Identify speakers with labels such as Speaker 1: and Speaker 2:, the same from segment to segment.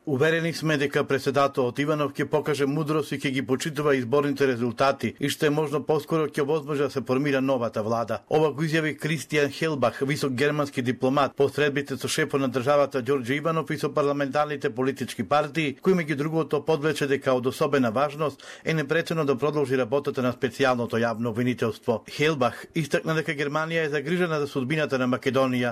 Speaker 1: Уверени сме дека председателот Иванов ќе покаже мудрост и ќе ги почитува изборните резултати и што е можно поскоро ќе возможи да се формира новата влада. Ова го изјави Кристијан Хелбах, висок германски дипломат, по средбите со шефот на државата Ѓорѓе Иванов и со парламентарните политички партии, кој меѓу другото подвлече дека од особена важност е непречено да продолжи работата на специјалното јавно обвинителство. Хелбах истакна дека Германија е загрижена за судбината на Македонија.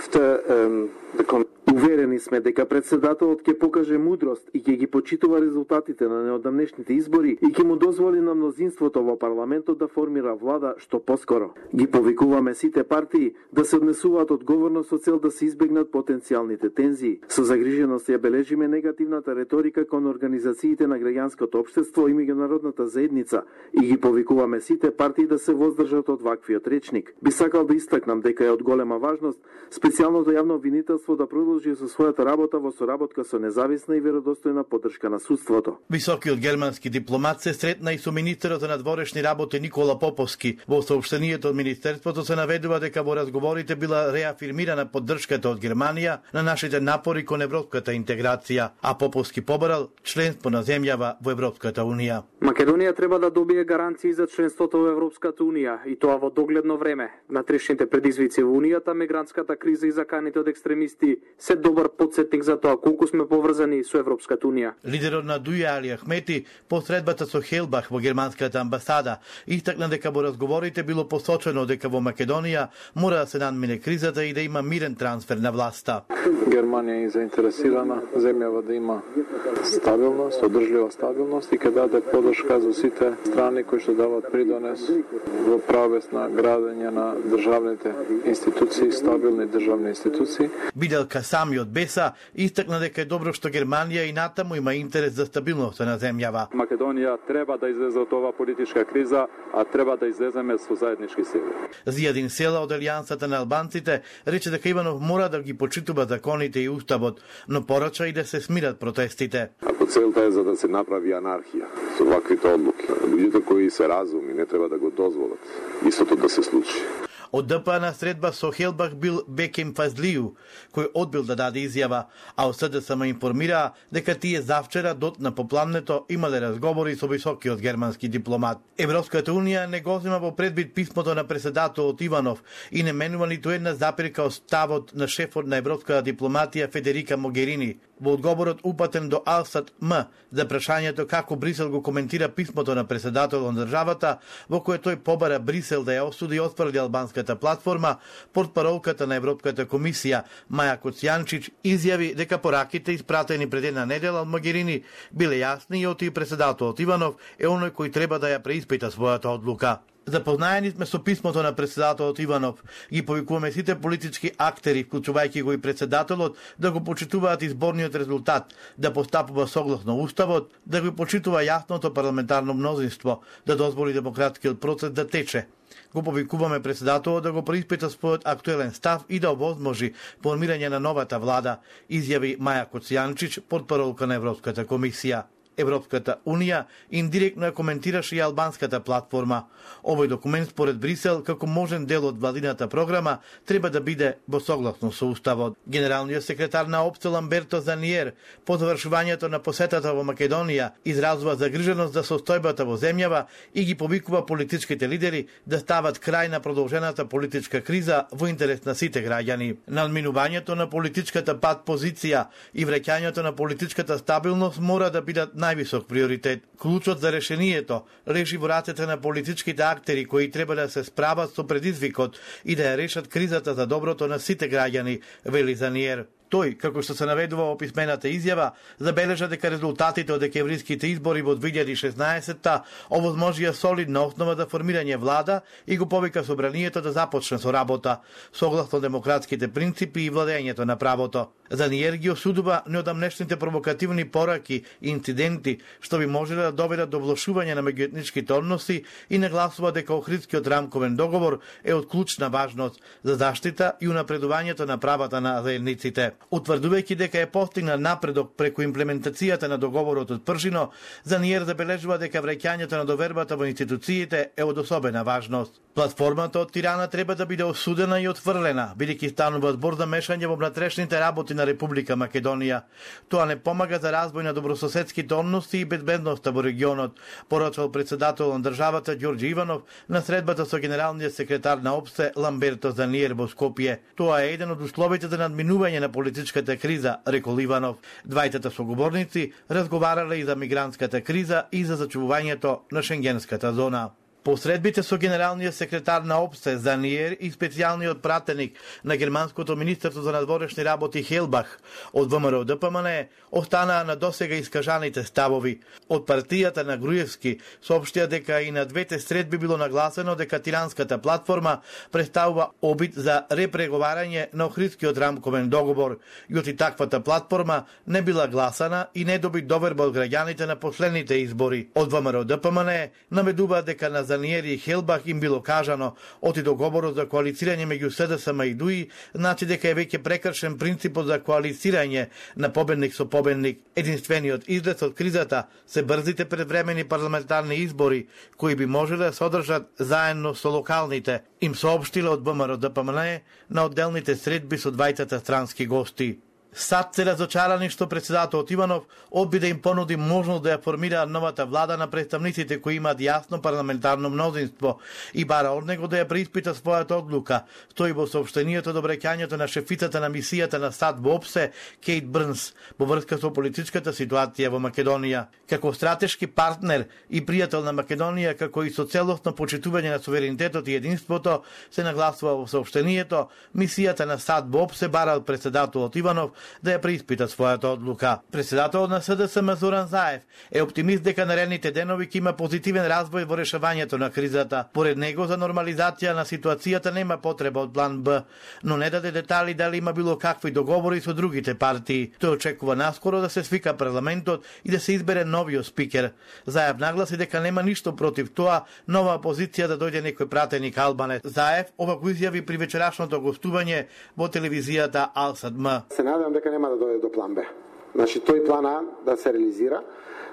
Speaker 2: Уверени сме дека председателот ќе покаже мудрост и ќе ги почитува резултатите на неодамнешните избори и ќе му дозволи на мнозинството во парламентот да формира влада што поскоро. Ги повикуваме сите партии да се однесуваат одговорно со цел да се избегнат потенцијалните тензии. Со загриженост ја бележиме негативната реторика кон организациите на граѓанското општество и меѓународната заедница и ги повикуваме сите партии да се воздржат од ваквиот речник. Би сакал да истакнам дека е од голема важност специјалното јавно обвинителство да продолжи со својата работа во соработка со независна и веродостојна поддршка на судството.
Speaker 1: Високиот германски дипломат се сретна и со министерот за надворешни работи Никола Поповски. Во соопштението од министерството се наведува дека во разговорите била реафирмирана поддршката од Германија на нашите напори кон европската интеграција, а Поповски побарал членство на земјава во Европската унија.
Speaker 3: Македонија треба да добие гаранции за членството во Европската унија и тоа во догледно време. Натрешните предизвици во унијата, мигрантската криза и заканите од екстремисти се добар подсетник за тоа колку сме поврзани со Европската унија.
Speaker 1: Лидерот на Дуја Али Ахмети по средбата со Хелбах во германската амбасада истакна дека во разговорите било посочено дека во Македонија мора да се надмине кризата и да има мирен трансфер на власта.
Speaker 4: Германија е заинтересирана земјава да има стабилност, одржлива стабилност и ќе даде поддршка за сите страни кои што дават придонес во правец на градење на државните институции, стабилни државни институции.
Speaker 1: Бидел Касами од Беса истакна дека е добро што Германија и натаму има интерес за стабилноста на земјава.
Speaker 5: Македонија треба да излезе од оваа политичка криза, а треба да излеземе со заеднички сили.
Speaker 1: Зијадин Села од Алијансата на албанците рече дека Иванов мора да ги почитува законите и уставот, но порача и да се смират протестите.
Speaker 6: Ако целта е за да се направи анархија со ваквите одлуки, луѓето кои се разумни не треба да го дозволат истото да се случи.
Speaker 1: Од ДП на средба со Хелбах бил Бекем Фазлију, кој одбил да даде изјава, а од СДСМ информираа дека тие завчера на попламнето имале разговори со високиот германски дипломат. Европската унија не го зема во предвид писмото на председателот Иванов и не менува ниту една запирка од ставот на шефот на европската дипломатија Федерика Могерини. Во одговорот упатен до Алсат М за прашањето како Брисел го коментира писмото на председателот на државата, во кое тој побара Брисел да ја осуди и отфрли албанската платформа, портпаролката на Европската комисија Маја Коцјанчич изјави дека пораките испратени пред една недела од Могерини биле јасни и оти председателот Иванов е оној кој треба да ја преиспита својата одлука. Запознаени сме со писмото на председателот Иванов. Ги повикуваме сите политички актери, вклучувајќи го и председателот, да го почитуваат изборниот резултат, да постапува согласно уставот, да го почитува јасното парламентарно мнозинство, да дозволи демократскиот процес да тече. Го повикуваме председателот да го преиспита својот актуелен став и да овозможи формирање на новата влада, изјави Маја Коцјанчич, портпаролка на Европската комисија. Европската унија индиректно ја коментираше и албанската платформа. Овој документ според Брисел како можен дел од владината програма треба да биде во согласно со уставот. Генералниот секретар на ОПСТ Ламберто Заниер по завршувањето на посетата во Македонија изразува загриженост за состојбата во земјава и ги повикува политичките лидери да стават крај на продолжената политичка криза во интерес на сите граѓани. Надминувањето на политичката пат позиција и враќањето на политичката стабилност мора да бидат највисок приоритет. Клучот за решението лежи во рацете на политичките актери кои треба да се справат со предизвикот и да ја решат кризата за доброто на сите граѓани, вели Заниер. Тој, како што се наведува во писмената изјава, забележа дека резултатите од декемвриските избори во 2016-та овозможија солидна основа за формирање влада и го повика собранието да започне со работа, согласно демократските принципи и владењето на правото. Заниер ги осудува неодамнешните провокативни пораки и инциденти што би можеле да доведат до влошување на меѓуетничките односи и нагласува дека Охридскиот рамковен договор е од клучна важност за заштита и унапредувањето на правата на заедниците. Утврдувајќи дека е постигнат напредок преку имплементацијата на договорот од Пршино, Заниер забележува дека враќањето на довербата во институциите е од особена важност. Платформата од Тирана треба да биде осудена и отфрлена, бидејќи станува збор за мешање во внатрешните работи на Република Македонија. Тоа не помага за развој на добрососедските односи и безбедноста во регионот, порачал председател на државата Ѓорѓе Иванов на средбата со генералниот секретар на ОПСЕ Ламберто Заниер во Скопје. Тоа е еден од условите за надминување на политичката криза, рекол Иванов. Двајтата соговорници разговарале и за мигрантската криза и за зачувувањето на шенгенската зона. Посредбите со генералниот секретар на ОПСЕ Заниер и специјалниот пратеник на германското министерство за надворешни работи Хелбах од ВМРО ДПМН останаа на досега искажаните ставови. Од партијата на Груевски соопштија дека и на двете средби било нагласено дека Тиранската платформа представува обид за репреговарање на Охридскиот рамковен договор и оти таквата платформа не била гласана и не доби доверба од граѓаните на последните избори. Од ВМРО ДПМН наведува дека на Заниер и Хелбах им било кажано оти договорот за коалицирање меѓу СДСМ и ДУИ значи дека е веќе прекршен принципот за коалицирање на победник со победник. Единствениот излез од кризата се брзите предвремени парламентарни избори кои би можеле да се одржат заедно со локалните, им соопштиле од ВМРО ДПМН на одделните средби со двајтата странски гости. САД се разочарани што председателот Иванов одби да им понуди можност да ја формира новата влада на представниците кои имаат јасно парламентарно мнозинство и бара од него да ја преиспита својата одлука, стои во соопштенијето до обраќањето на шефицата на мисијата на САД во ОПСЕ Кейт Брнс во врска со политичката ситуација во Македонија. Како стратешки партнер и пријател на Македонија, како и со целосно почитување на суверенитетот и единството, се нагласува во соопштенијето, мисијата на САД во ОПСЕ бара од председателот Иванов да ја преиспита својата одлука. Председателот на СДСМ Зоран Заев е оптимист дека наредните денови ќе има позитивен развој во решавањето на кризата. Поред него за нормализација на ситуацијата нема потреба од план Б, но не даде детали дали има било какви договори со другите партии. Тој очекува наскоро да се свика парламентот и да се избере новиот спикер. Заев нагласи дека нема ништо против тоа нова опозиција да дојде некој пратеник албанец. Заев ова го изјави при вечерашното гостување во телевизијата Ал-Садм.
Speaker 7: Се надевам дека нема да дојде до план Б. Значи, тој план А да се реализира.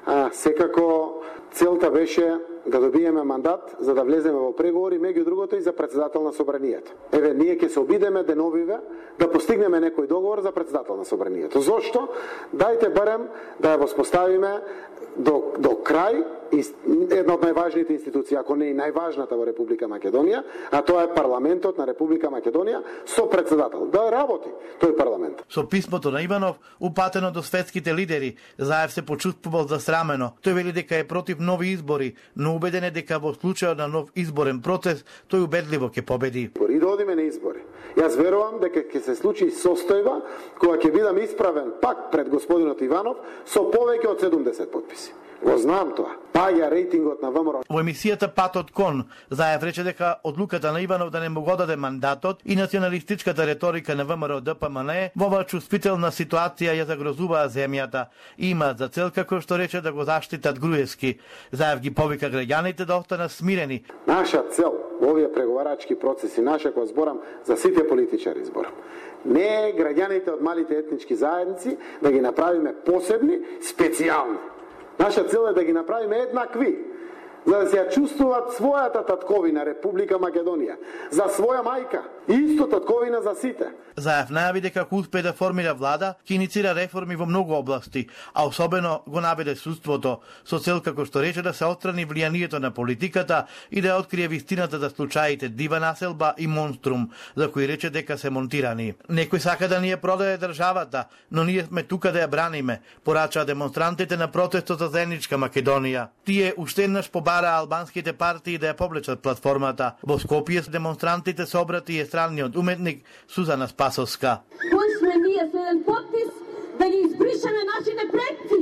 Speaker 7: Секако целта беше да добиеме мандат за да влеземе во преговори, меѓу другото и за председател на собранието. Еве, ние ќе се обидеме деновиве да постигнеме некој договор за председател на собранието. Зошто? Дајте барем да ја воспоставиме до крај една од најважните институции, ако не и најважната во Република Македонија, а тоа е парламентот на Република Македонија со председател. Да работи тој парламент.
Speaker 1: Со писмото на Иванов, упатено до светските лидери, Заев се почувствувал засрамено. Тој вели дека е против нови избори, но убеден е дека во случајот на нов изборен процес, тој убедливо ќе победи.
Speaker 7: И да одиме на избори. Јас верувам дека ќе се случи состојба кога ќе бидам исправен пак пред господинот Иванов со повеќе од 70 потписи. Го знам тоа. Паѓа рейтингот на ВМРО.
Speaker 1: Во емисијата Патот кон, Заев рече дека одлуката на Иванов да не му го даде мандатот и националистичката реторика на ВМРО ДПМН во оваа чувствителна ситуација ја загрозуваа земјата и имаат за цел, како што рече, да го заштитат Груевски. Заев ги повика граѓаните да останат смирени.
Speaker 7: Наша цел во овие преговарачки процеси, наша, која зборам за сите политичари зборам, не е граѓаните од малите етнички заедници да ги направиме посебни, специјални. Наша цел е да ги направиме еднакви, за да се ја чувствуваат својата татковина Република Македонија, за своја мајка и исто татковина за сите.
Speaker 1: Заев најави дека ако успее да формира влада, ќе иницира реформи во многу области, а особено го наведе судството, со цел, како што рече, да се отстрани влијанието на политиката и да ја открие вистината за случаите Дива населба и Монструм, за кои рече дека се монтирани. Некој сака да ни ја продаде државата, но ние сме тука да ја браниме, порачаа демонстрантите на протестот за заедничка Македонија. Тие уште еднаш побара албанските партии да ја повлечат платформата. Во Скопје демонстрантите се обрати и естранниот уметник Сузана Спасовска.
Speaker 8: Кој сме ние со еден подпис да ги избришеме нашите предци?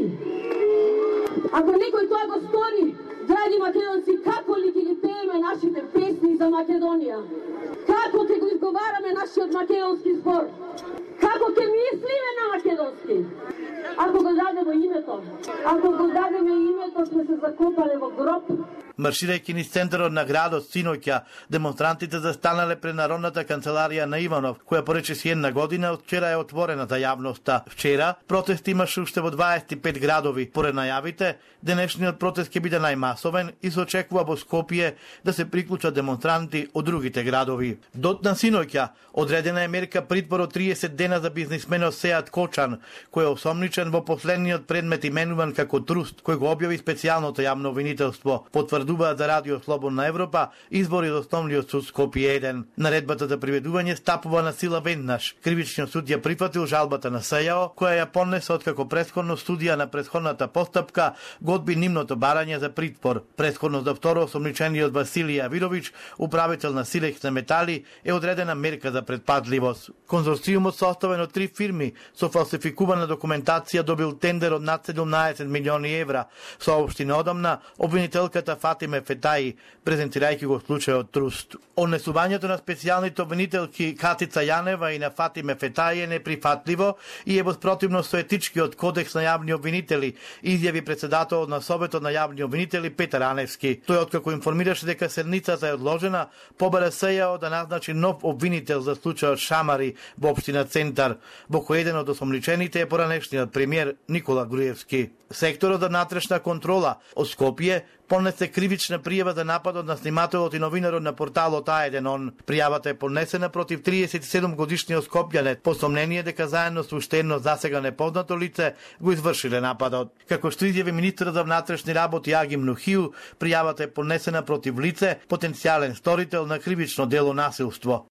Speaker 8: Ако некој тоа го стори, драги македонци, како ли ќе ги пееме нашите песни за Македонија? Како ќе го изговараме нашиот македонски збор? Како ќе мислиме на македонски? Ако го дадеме името, ќе се закопале во гроб.
Speaker 1: Марширајќи низ центарот на градот синоќа, демонстрантите застанале пред Народната канцеларија на Иванов, која порече си една година од вчера е отворена за јавноста. Вчера протест имаше уште во 25 градови. Поред најавите, денешниот протест ќе биде најмасовен и се очекува во Скопје да се приклучат демонстранти од другите градови. Дотна синоќа одредена е мерка притвор од 30 дена за бизнисменот Сеат Кочан, кој е осомничен во последниот предмет именуван како труст, кој го објави специјалното јавно обвинителство. Потврдуваат за Радио Слободна Европа избори од Основниот суд Скопје 1. Наредбата за приведување стапува на сила веднаш. Кривичниот суд ја прифатил жалбата на СЈО, која ја поднесе откако претходно студија на претходната постапка го одби нивното барање за притвор. Претходно за второ осомничениот Василија Вирович, управител на Силекс на метали, е одредена мерка за предпазливост. Конзорциумот составен од 3 фирми со фалсификувана документација добил тендер од над 17 милиони евра, соопшти неодамна обвинителката Фатиме Фетаи, презентирајќи го случајот труст. Однесувањето на специјалните обвинителки Катица Јанева и на Фатиме Фетаи е неприфатливо и е во спротивност со етичкиот кодекс на јавни обвинители, изјави председателот на Советот на јавни обвинители Петар Аневски. Тој откако информираше дека седницата е одложена, побара СЈО да назначи нов обвинител за случајот Шамари во општина Центар, во кој еден од осомничените е поранешниот премиер Никола Груевски. Секторот за внатрешна контрола од Скопје поднесе кривична пријава за нападот на снимателот и новинарот на порталот А1. Пријавата е поднесена против 37 годишниот скопјанец по сомнение дека заедно со уште едно засега непознато лице го извршиле нападот. Како што изјави министерот за внатрешни работи Агим Нухиу, пријавата е поднесена против лице, потенцијален сторител на кривично дело насилство.